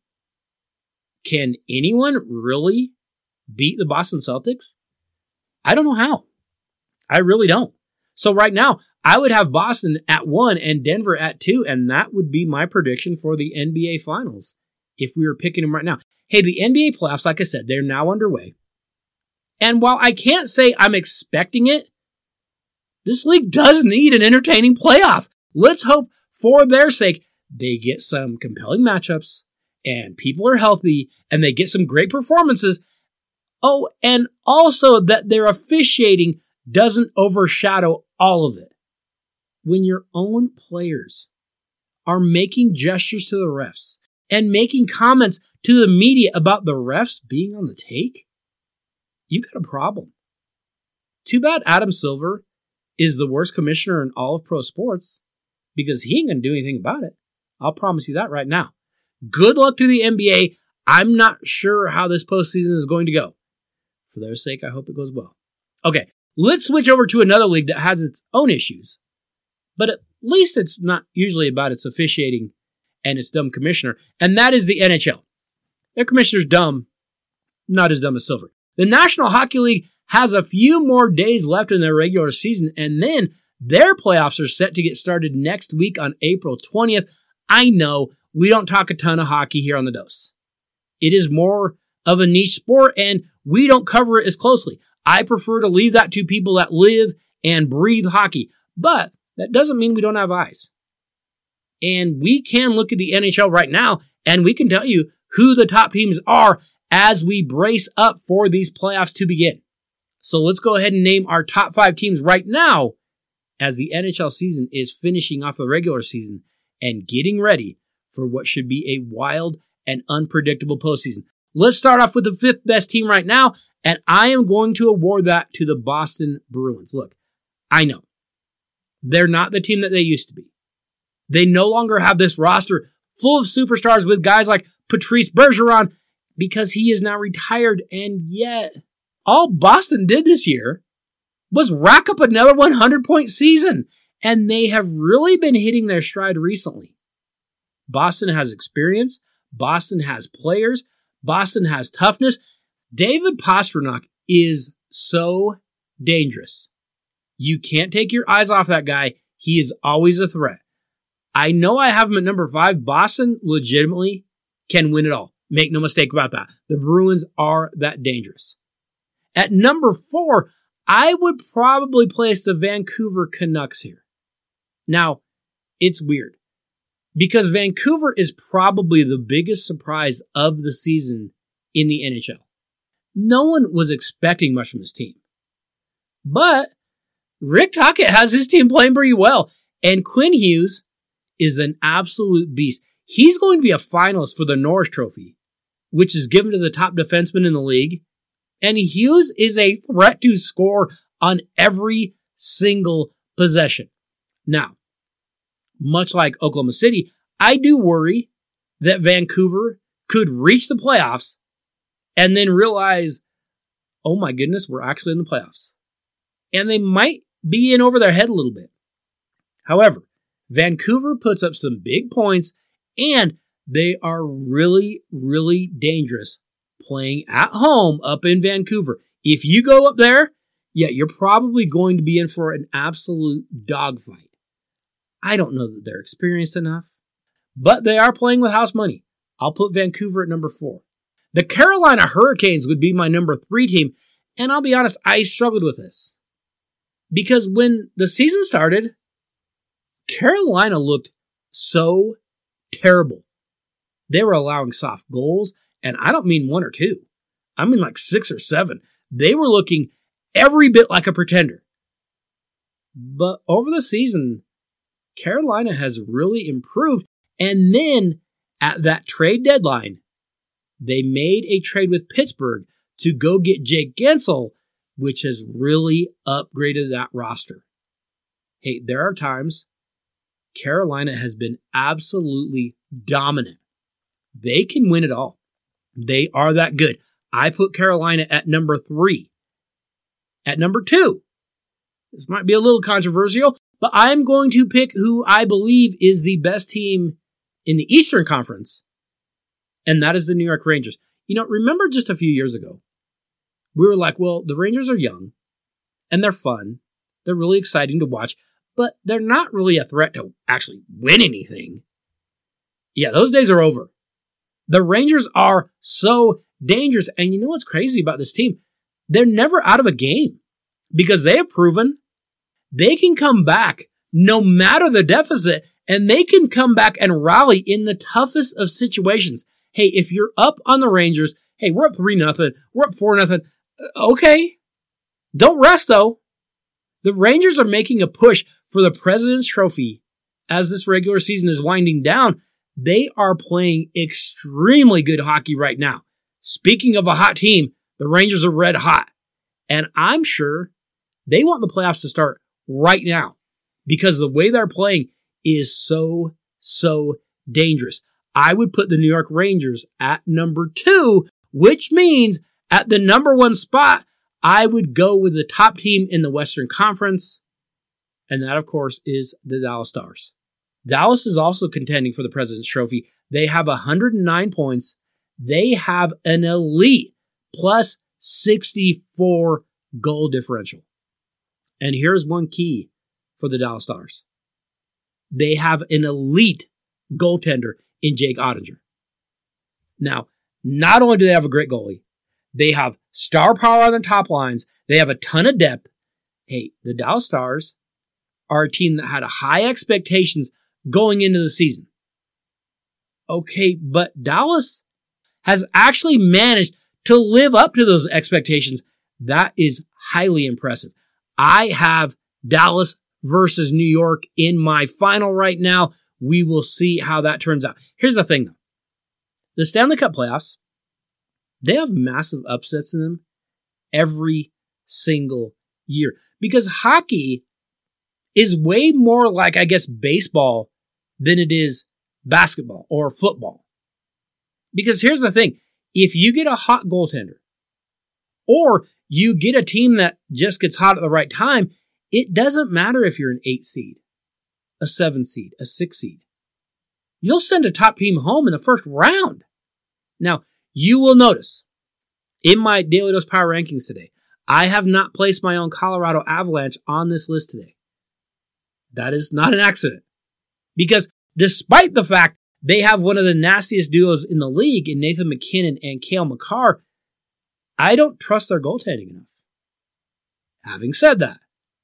can anyone really beat the Boston Celtics? I don't know how. I really don't. So right now, I would have Boston at one and Denver at two, and that would be my prediction for the N B A Finals if we were picking them right now. Hey, the N B A playoffs, like I said, they're now underway. And while I can't say I'm expecting it, this league does need an entertaining playoff. Let's hope for their sake they get some compelling matchups and people are healthy and they get some great performances. Oh, and also that their officiating doesn't overshadow all of it. When your own players are making gestures to the refs and making comments to the media about the refs being on the take, you got a problem. Too bad Adam Silver is the worst commissioner in all of pro sports because he ain't going to do anything about it. I'll promise you that right now. Good luck to the N B A. I'm not sure how this postseason is going to go. For their sake, I hope it goes well. Okay, let's switch over to another league that has its own issues. But at least it's not usually about its officiating and its dumb commissioner, and that is the N H L. Their commissioner's dumb, not as dumb as Silver. The National Hockey League has a few more days left in their regular season, and then their playoffs are set to get started next week on April twentieth. I know we don't talk a ton of hockey here on The Dose. It is more of a niche sport, and we don't cover it as closely. I prefer to leave that to people that live and breathe hockey, but that doesn't mean we don't have eyes. And we can look at the N H L right now, and we can tell you who the top teams are as we brace up for these playoffs to begin. So let's go ahead and name our top five teams right now as the N H L season is finishing off the regular season and getting ready for what should be a wild and unpredictable postseason. Let's start off with the fifth best team right now, and I am going to award that to the Boston Bruins. Look, I know they're not the team that they used to be. They no longer have this roster full of superstars with guys like Patrice Bergeron because he is now retired, and yet all Boston did this year was rack up another one hundred point season, and they have really been hitting their stride recently. Boston has experience. Boston has players. Boston has toughness. David Pastrnak is so dangerous. You can't take your eyes off that guy. He is always a threat. I know I have him at number five. Boston legitimately can win it all. Make no mistake about that. The Bruins are that dangerous. At number four, I would probably place the Vancouver Canucks here. Now, it's weird because Vancouver is probably the biggest surprise of the season in the N H L. No one was expecting much from this team. But Rick Tocchet has his team playing pretty well, and Quinn Hughes is an absolute beast. He's going to be a finalist for the Norris Trophy, which is given to the top defenseman in the league. And Hughes is a threat to score on every single possession. Now, much like Oklahoma City, I do worry that Vancouver could reach the playoffs and then realize, oh my goodness, we're actually in the playoffs. And they might be in over their head a little bit. However, Vancouver puts up some big points and they are really, really dangerous playing at home up in Vancouver. If you go up there, yeah, you're probably going to be in for an absolute dogfight. I don't know that they're experienced enough, but they are playing with house money. I'll put Vancouver at number four. The Carolina Hurricanes would be my number three team, and I'll be honest, I struggled with this. Because when the season started, Carolina looked so terrible. They were allowing soft goals, and I don't mean one or two. I mean like six or seven. They were looking every bit like a pretender. But over the season, Carolina has really improved. And then at that trade deadline, they made a trade with Pittsburgh to go get Jake Gensel, which has really upgraded that roster. Hey, there are times Carolina has been absolutely dominant. They can win it all. They are that good. I put Carolina at number three. At number two, this might be a little controversial, but I'm going to pick who I believe is the best team in the Eastern Conference, and that is the New York Rangers. You know, remember just a few years ago, we were like, well, the Rangers are young, and they're fun. They're really exciting to watch, but they're not really a threat to actually win anything. Yeah, those days are over. The Rangers are so dangerous, and you know what's crazy about this team? They're never out of a game because they have proven they can come back no matter the deficit, and they can come back and rally in the toughest of situations. Hey, if you're up on the Rangers, hey, we're up three nothing, we're up four nothing. Okay. Don't rest though. The Rangers are making a push for the President's Trophy as this regular season is winding down. They are playing extremely good hockey right now. Speaking of a hot team, the Rangers are red hot. And I'm sure they want the playoffs to start right now because the way they're playing is so, so dangerous. I would put the New York Rangers at number two, which means at the number one spot, I would go with the top team in the Western Conference. And that, of course, is the Dallas Stars. Dallas is also contending for the President's Trophy. They have one hundred nine points. They have an elite plus sixty-four goal differential. And here's one key for the Dallas Stars. They have an elite goaltender in Jake Ottinger. Now, not only do they have a great goalie, they have star power on their top lines. They have a ton of depth. Hey, the Dallas Stars are a team that had high expectations going into the season. Okay, but Dallas has actually managed to live up to those expectations. That is highly impressive. I have Dallas versus New York in my final right now. We will see how that turns out. Here's the thing, though. The Stanley Cup playoffs, they have massive upsets in them every single year because hockey is way more like, I guess, baseball than it is basketball or football. Because here's the thing. If you get a hot goaltender or you get a team that just gets hot at the right time, it doesn't matter if you're an eight seed, a seven seed, a six seed. You'll send a top team home in the first round. Now, you will notice in my Daily Dose Power Rankings today, I have not placed my own Colorado Avalanche on this list today. That is not an accident. Because despite the fact they have one of the nastiest duos in the league in Nathan McKinnon and Cale Makar, I don't trust their goaltending enough. Having said that,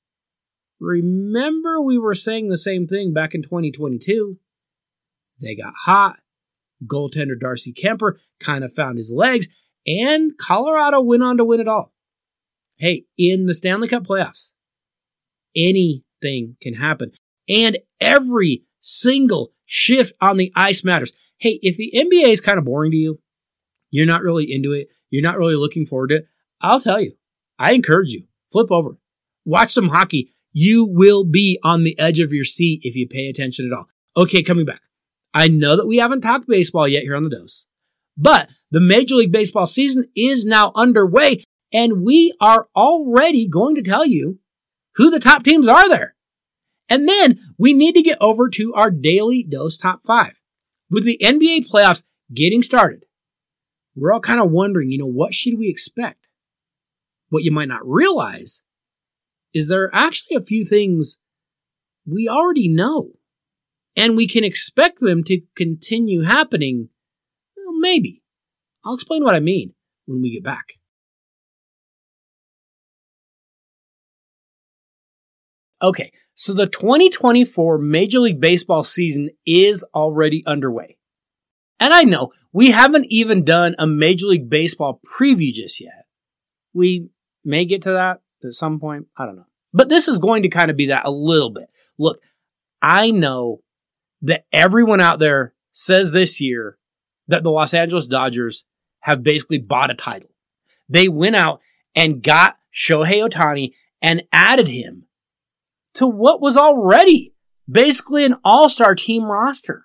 remember we were saying the same thing back in twenty twenty-two. They got hot. Goaltender Darcy Kemper kind of found his legs, and Colorado went on to win it all. Hey, in the Stanley Cup playoffs, anything can happen. And every single shift on the ice matters. Hey, if the N B A is kind of boring to you, you're not really into it, you're not really looking forward to it, I'll tell you, I encourage you, flip over, watch some hockey. You will be on the edge of your seat if you pay attention at all. Okay, coming back. I know that we haven't talked baseball yet here on The Dose, but the Major League Baseball season is now underway, and we are already going to tell you who the top teams are there. And then we need to get over to our Daily Dose Top five. With the N B A playoffs getting started, we're all kind of wondering, you know, what should we expect? What you might not realize is there are actually a few things we already know, and we can expect them to continue happening. Well, maybe. I'll explain what I mean when we get back. Okay, so the twenty twenty-four Major League Baseball season is already underway. And I know we haven't even done a Major League Baseball preview just yet. We may get to that at some point. I don't know. But this is going to kind of be that a little bit. Look, I know that everyone out there says this year that the Los Angeles Dodgers have basically bought a title. They went out and got Shohei Ohtani and added him to what was already basically an all-star team roster.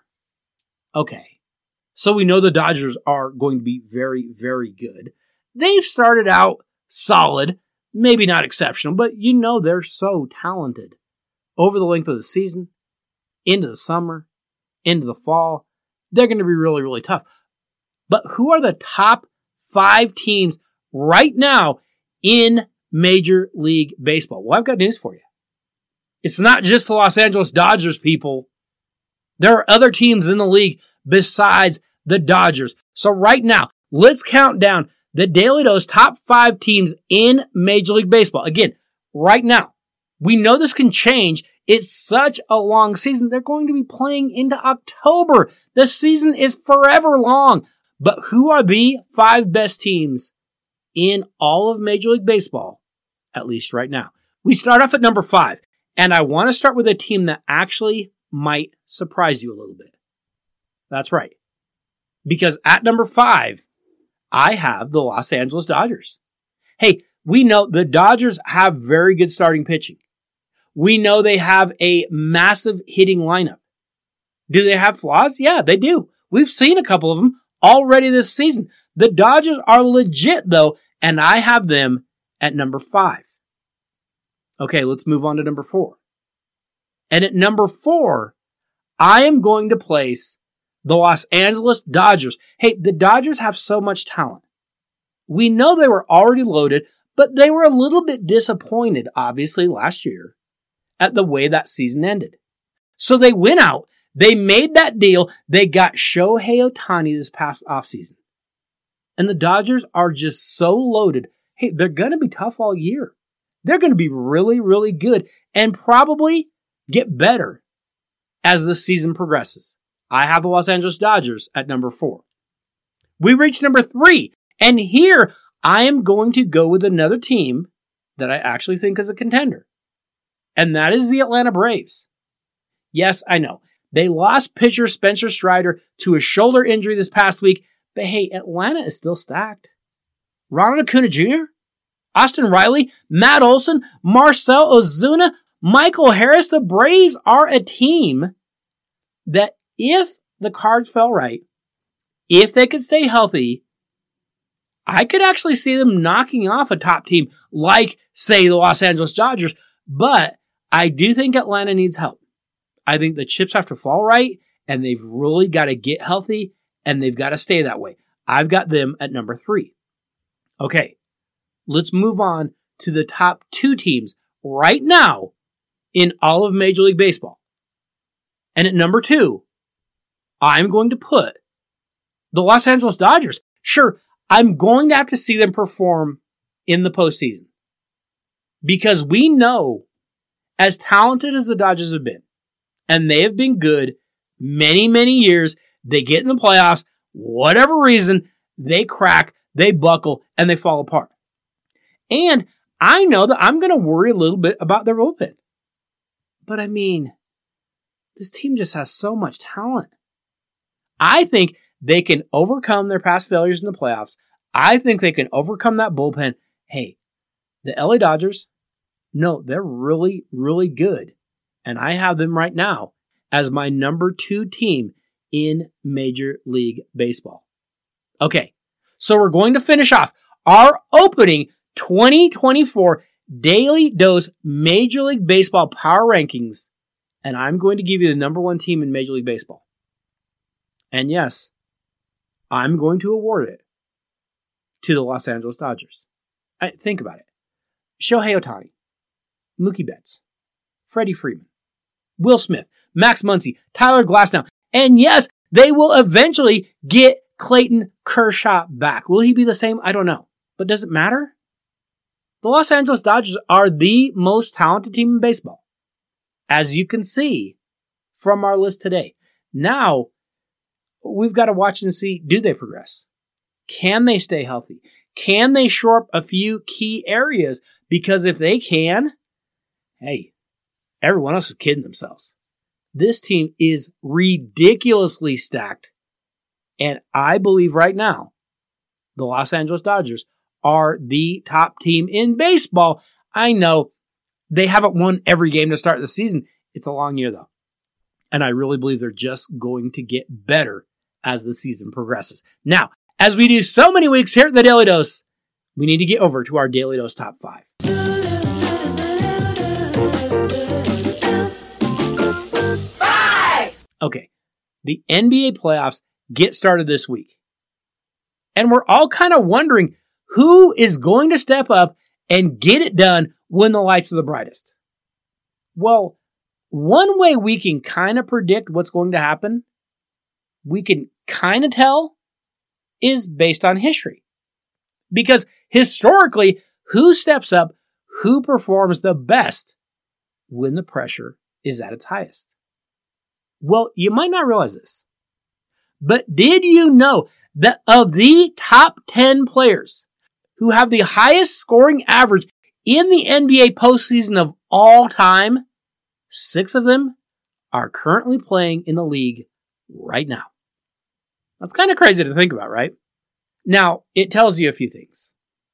Okay, so we know the Dodgers are going to be very, very good. They've started out solid, maybe not exceptional, but you know they're so talented. Over the length of the season, into the summer, into the fall, they're going to be really, really tough. But who are the top five teams right now in Major League Baseball? Well, I've got news for you. It's not just the Los Angeles Dodgers, people. There are other teams in the league besides the Dodgers. So right now, let's count down the Daily Dose top five teams in Major League Baseball. Again, right now, we know this can change. It's such a long season. They're going to be playing into October. The season is forever long. But who are the five best teams in all of Major League Baseball, at least right now? We start off at number five. And I want to start with a team that actually might surprise you a little bit. That's right. Because at number five, I have the Los Angeles Dodgers. Hey, we know the Dodgers have very good starting pitching. We know they have a massive hitting lineup. Do they have flaws? Yeah, they do. We've seen a couple of them already this season. The Dodgers are legit, though, and I have them at number five. Okay, let's move on to number four. And at number four, I am going to place the Los Angeles Dodgers. Hey, the Dodgers have so much talent. We know they were already loaded, but they were a little bit disappointed, obviously, last year at the way that season ended. So they went out, they made that deal, they got Shohei Ohtani this past offseason. And the Dodgers are just so loaded. Hey, they're going to be tough all year. They're going to be really, really good and probably get better as the season progresses. I have the Los Angeles Dodgers at number four. We reach number three, and here I am going to go with another team that I actually think is a contender, and that is the Atlanta Braves. Yes, I know. They lost pitcher Spencer Strider to a shoulder injury this past week, but hey, Atlanta is still stacked. Ronald Acuna Junior, Austin Riley, Matt Olson, Marcell Ozuna, Michael Harris. The Braves are a team that if the cards fell right, if they could stay healthy, I could actually see them knocking off a top team like, say, the Los Angeles Dodgers. But I do think Atlanta needs help. I think the chips have to fall right, and they've really got to get healthy, and they've got to stay that way. I've got them at number three. Okay. Let's move on to the top two teams right now in all of Major League Baseball. And at number two, I'm going to put the Los Angeles Dodgers. Sure, I'm going to have to see them perform in the postseason. Because we know, as talented as the Dodgers have been, and they have been good many, many years, they get in the playoffs, whatever reason, they crack, they buckle, and they fall apart. And I know that I'm going to worry a little bit about their bullpen. But I mean, This team just has so much talent. I think they can overcome their past failures in the playoffs. I think they can overcome that bullpen. Hey, the L A Dodgers, no, they're really, really good. And I have them right now as my number two team in Major League Baseball. Okay, so we're going to finish off our opening twenty twenty-four Daily Dose Major League Baseball Power Rankings, and I'm going to give you the number one team in Major League Baseball. And yes, I'm going to award it to the Los Angeles Dodgers. I, think about it. Shohei Ohtani, Mookie Betts, Freddie Freeman, Will Smith, Max Muncy, Tyler Glasnow, and yes, they will eventually get Clayton Kershaw back. Will he be the same? I don't know. But does it matter? The Los Angeles Dodgers are the most talented team in baseball, as you can see from our list today. Now, we've got to watch and see, do they progress? Can they stay healthy? Can they shore up a few key areas? Because if they can, hey, everyone else is kidding themselves. This team is ridiculously stacked. And I believe right now, the Los Angeles Dodgers are the top team in baseball. I know they haven't won every game to start the season. It's a long year, though. And I really believe they're just going to get better as the season progresses. Now, as we do so many weeks here at the Daily Dose, we need to get over to our Daily Dose Top five. Five! Okay, the N B A playoffs get started this week. And we're all kind of wondering who is going to step up and get it done when the lights are the brightest. Well, one way we can kind of predict what's going to happen, we can kind of tell, is based on history. Because historically, who steps up, who performs the best when the pressure is at its highest? Well, you might not realize this, but did you know that of the top ten players who have the highest scoring average in the N B A postseason of all time, six of them are currently playing in the league right now? That's kind of crazy to think about, right? Now, it tells you a few things.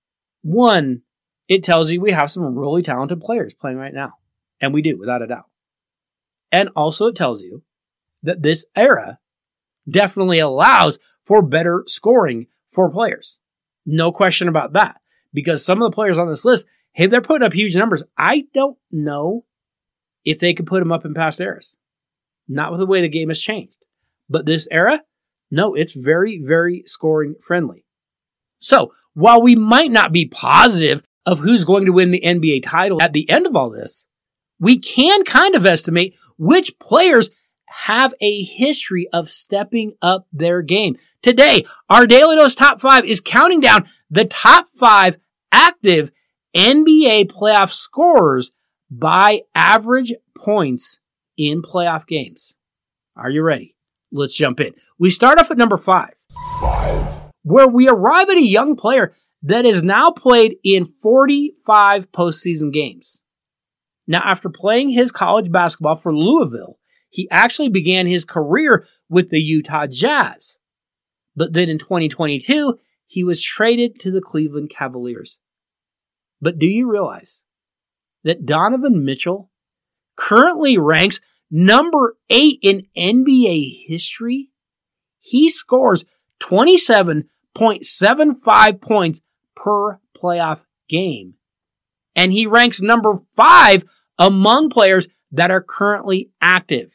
One, it tells you we have some really talented players playing right now. And we do, without a doubt. And also it tells you that this era definitely allows for better scoring for players. No question about that. Because some of the players on this list, hey, they're putting up huge numbers. I don't know if they could put them up in past eras. Not with the way the game has changed. But this era, no, it's very, very scoring friendly. So, while we might not be positive of who's going to win the N B A title at the end of all this, we can kind of estimate which players have a history of stepping up their game. Today, our Daily Dose Top five is counting down the top five active N B A playoff scorers by average points in playoff games. Are you ready? Let's jump in. We start off at number five, five, where we arrive at a young player that has now played in forty-five postseason games. Now, after playing his college basketball for Louisville, he actually began his career with the Utah Jazz. But then in twenty twenty-two, he was traded to the Cleveland Cavaliers. But do you realize that Donovan Mitchell currently ranks number eight in N B A history? He scores twenty-seven point seven five points per playoff game. And he ranks number five among players that are currently active.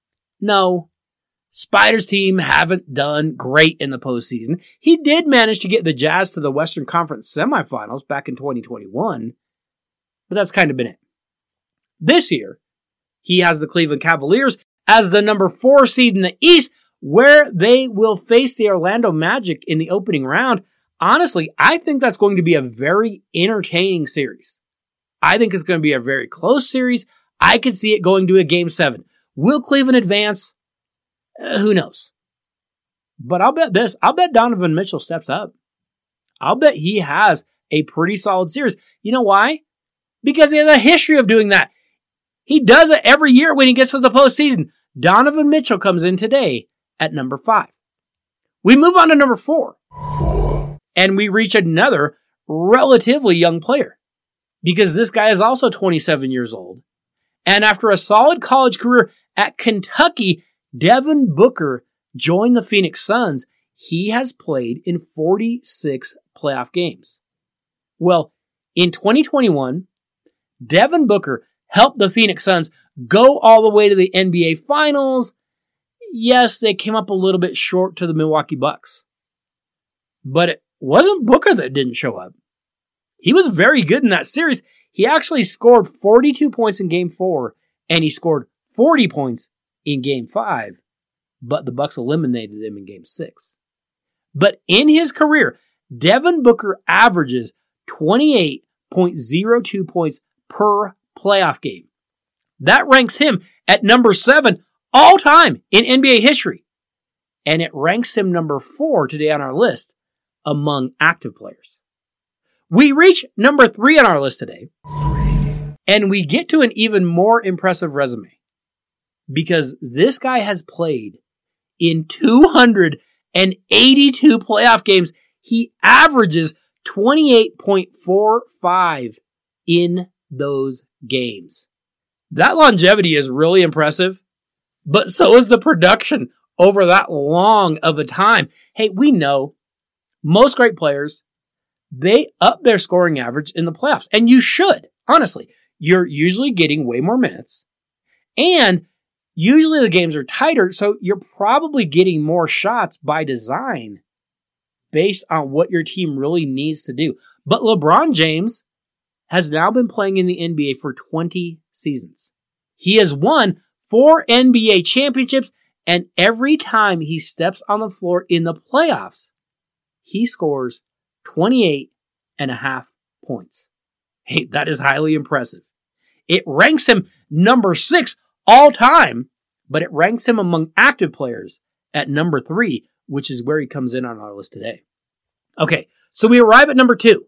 No, Spider's team haven't done great in the postseason. He did manage to get the Jazz to the Western Conference semifinals back in twenty twenty-one, but that's kind of been it. This year, he has the Cleveland Cavaliers as the number four seed in the East, where they will face the Orlando Magic in the opening round. Honestly, I think that's going to be a very entertaining series. I think it's going to be a very close series. I could see it going to a game seven. Will Cleveland advance? Uh, who knows? But I'll bet this. I'll bet Donovan Mitchell steps up. I'll bet he has a pretty solid series. You know why? Because he has a history of doing that. He does it every year when he gets to the postseason. Donovan Mitchell comes in today at number five. We move on to number four. And we reach another relatively young player. Because this guy is also twenty-seven years old. And after a solid college career at Kentucky, Devin Booker joined the Phoenix Suns. He has played in forty-six playoff games. Well, in twenty twenty-one, Devin Booker helped the Phoenix Suns go all the way to the N B A Finals. Yes, they came up a little bit short to the Milwaukee Bucks. But it wasn't Booker that didn't show up. He was very good in that series. He actually scored forty-two points in game four, and he scored forty points in game five, but the Bucks eliminated him in game six. But in his career, Devin Booker averages twenty-eight point oh two points per playoff game. That ranks him at number seven all time in N B A history. And it ranks him number four today on our list among active players. We reach number three on our list today, and we get to an even more impressive resume because this guy has played in two hundred eighty-two playoff games. He averages twenty-eight point four five in those games. That longevity is really impressive, but so is the production over that long of a time. Hey, we know most great players, they up their scoring average in the playoffs. And you should, honestly. You're usually getting way more minutes. And usually the games are tighter, so you're probably getting more shots by design based on what your team really needs to do. But LeBron James has now been playing in the N B A for twenty seasons. He has won four N B A championships, and every time he steps on the floor in the playoffs, he scores twenty-eight and a half points. Hey, that is highly impressive. It ranks him number six all time, but it ranks him among active players at number three, which is where he comes in on our list today. Okay, so we arrive at number two.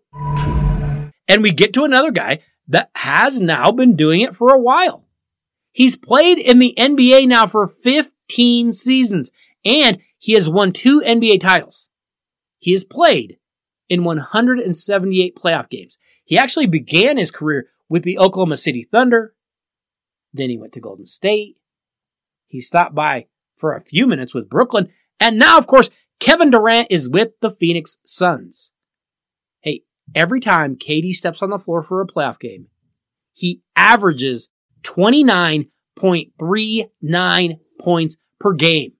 And we get to another guy that has now been doing it for a while. He's played in the N B A now for fifteen seasons, and he has won two N B A titles. He has played in one hundred seventy-eight playoff games. He actually began his career with the Oklahoma City Thunder. Then he went to Golden State. He stopped by for a few minutes with Brooklyn. And now, of course, Kevin Durant is with the Phoenix Suns. Hey, every time K D steps on the floor for a playoff game, he averages twenty-nine point three nine points per game.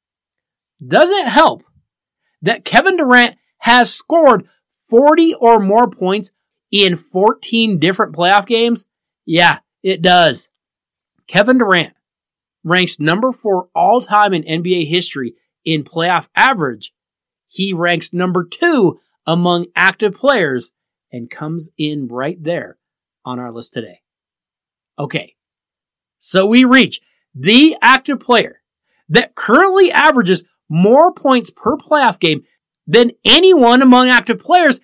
Doesn't it help that Kevin Durant has scored forty or more points in fourteen different playoff games? Yeah, it does. Kevin Durant ranks number four all time in N B A history in playoff average. He ranks number two among active players and comes in right there on our list today. Okay, so we reach the active player that currently averages more points per playoff game than anyone among active players.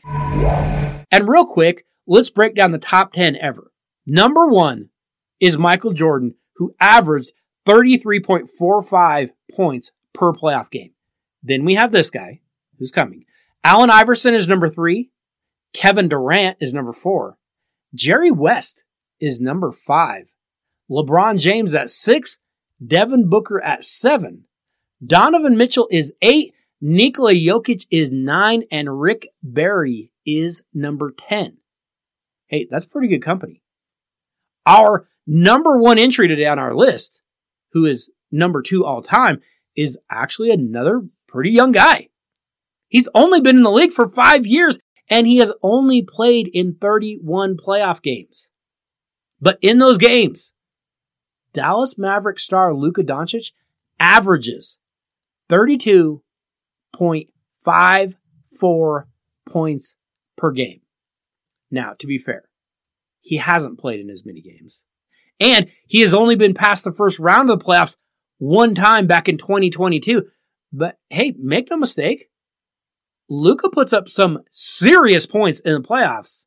And real quick, let's break down the top ten ever. Number one is Michael Jordan, who averaged thirty-three point four five points per playoff game. Then we have this guy who's coming. Allen Iverson is number three. Kevin Durant is number four. Jerry West is number five. LeBron James at six. Devin Booker at seven. Donovan Mitchell is eight. Nikola Jokic is nine. And Rick Barry is number ten. Hey, that's pretty good company. Our number one entry today on our list, who is number two all time, is actually another pretty young guy. He's only been in the league for five years, and he has only played in thirty-one playoff games. But in those games, Dallas Mavericks star Luka Doncic averages thirty-two point five four points per game. Now, to be fair, he hasn't played in as many games. And he has only been past the first round of the playoffs one time back in twenty twenty-two. But hey, make no mistake, Luka puts up some serious points in the playoffs.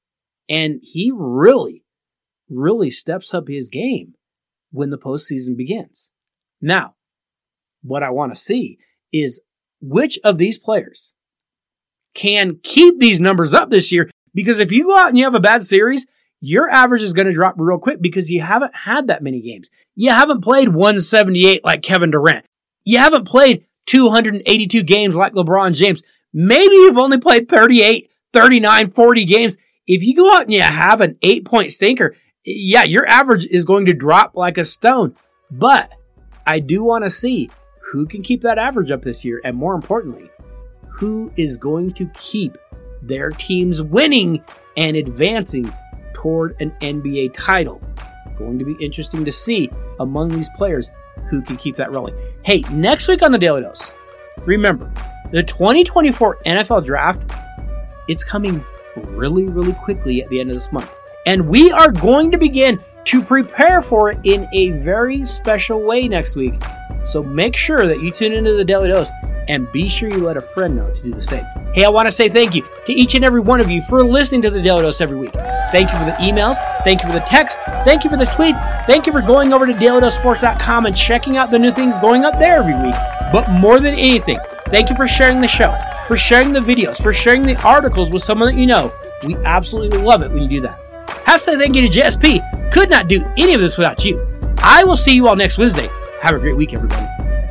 And he really, really steps up his game when the postseason begins. Now, what I want to see is which of these players can keep these numbers up this year. Because if you go out and you have a bad series, your average is going to drop real quick because you haven't had that many games. You haven't played one seventy-eight like Kevin Durant. You haven't played two hundred eighty-two games like LeBron James. Maybe you've only played thirty-eight, thirty-nine, forty games. If you go out and you have an eight-point stinker, yeah, your average is going to drop like a stone. But I do want to see who can keep that average up this year. And more importantly, who is going to keep their teams winning and advancing toward an N B A title. Going to be interesting to see among these players who can keep that rolling. Hey, next week on the Daily Dose, remember, the twenty twenty-four N F L Draft, it's coming really, really quickly at the end of this month. And we are going to begin to prepare for it in a very special way next week. So make sure that you tune into the Daily Dose and be sure you let a friend know to do the same. Hey, I want to say thank you to each and every one of you for listening to the Daily Dose every week. Thank you for the emails. Thank you for the texts. Thank you for the tweets. Thank you for going over to daily dose sports dot com and checking out the new things going up there every week. But more than anything, thank you for sharing the show, for sharing the videos, for sharing the articles with someone that you know. We absolutely love it when you do that. Have to say thank you to J S P. Could not do any of this without you. I will see you all next Wednesday. Have a great week, everybody.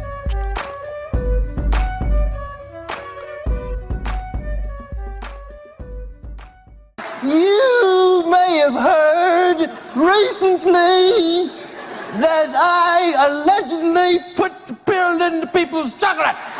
You may have heard recently that I allegedly put the pill into people's chocolate.